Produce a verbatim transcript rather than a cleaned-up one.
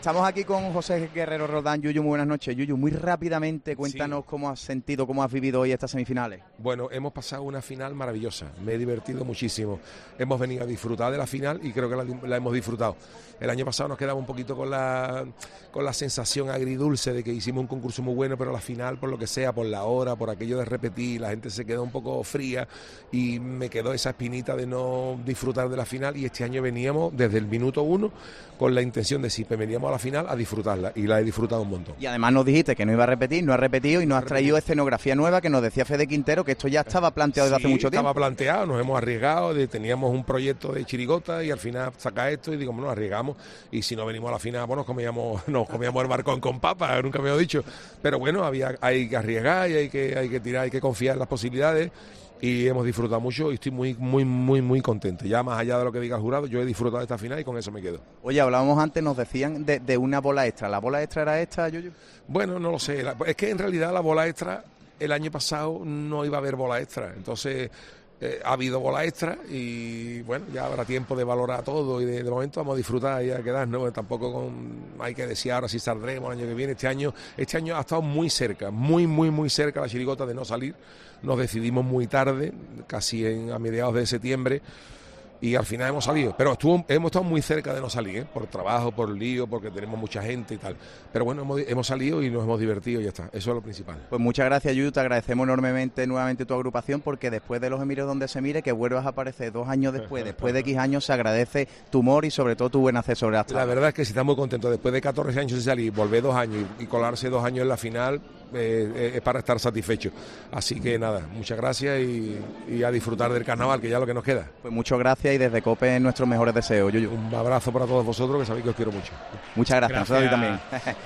Estamos aquí con José Guerrero Roldán. Yuyu, muy buenas noches. Yuyu, muy rápidamente, cuéntanos sí. cómo has sentido, cómo has vivido hoy estas semifinales. Bueno, hemos pasado una final maravillosa, me he divertido muchísimo. Hemos venido a disfrutar de la final y creo que la, la hemos disfrutado. El año pasado nos quedaba un poquito con la, con la sensación agridulce de que hicimos un concurso muy bueno, pero la final, por lo que sea, por la hora, por aquello de repetir, la gente se quedó un poco fría y me quedó esa espinita de no disfrutar de la final. Y este año veníamos desde el minuto uno con la intención de si veníamos a la final a disfrutarla, y la he disfrutado un montón. Y además nos dijiste que no iba a repetir, no ha repetido y nos has traído escenografía nueva que nos decía Fede Quintero que esto ya estaba planteado desde sí, hace mucho tiempo. Estaba planteado, nos hemos arriesgado, de, teníamos un proyecto de chirigota y al final saca esto y digo, bueno, nos arriesgamos y si no venimos a la final, bueno, nos comíamos, nos comíamos el barcón con papas, nunca me lo he dicho, pero bueno, había, hay que arriesgar y hay que, hay que tirar, hay que confiar en las posibilidades. Y hemos disfrutado mucho y estoy muy, muy, muy, muy contento. Ya más allá de lo que diga el jurado, yo he disfrutado de esta final y con eso me quedo. Oye, hablábamos antes, nos decían de, de una bola extra. ¿La bola extra era esta, Yuyu? Bueno, no lo sé. La, es que en realidad la bola extra, el año pasado no iba a haber bola extra. Entonces eh, ha habido bola extra y bueno, ya habrá tiempo de valorar todo y de, de momento vamos a disfrutar y a quedarnos. Tampoco con, hay que decir ahora si saldremos el año que viene. Este año, este año ha estado muy cerca, muy, muy, muy cerca la chirigota de no salir. Nos decidimos muy tarde, casi en, a mediados de septiembre, y al final hemos salido. Pero estuvo, hemos estado muy cerca de no salir, ¿eh? Por trabajo, por lío, porque tenemos mucha gente y tal. Pero bueno, hemos, hemos salido y nos hemos divertido y ya está. Eso es lo principal. Pues muchas gracias, Yuyu. Te agradecemos enormemente nuevamente tu agrupación, porque después de Los Emires donde se mire, que vuelvas a aparecer dos años después, después de X años, se agradece tu humor y sobre todo tu buen acceso. La verdad es que sí, estamos muy contentos. Después de catorce años de salir, volver dos años y, y colarse dos años en la final, eh, es para estar satisfecho. Así que nada, muchas gracias y, y a disfrutar del carnaval, que ya es lo que nos queda. Pues muchas gracias y desde COPE nuestros mejores deseos, Yuyu. Un abrazo para todos vosotros, que sabéis que os quiero mucho. Muchas gracias, gracias. nosotros también.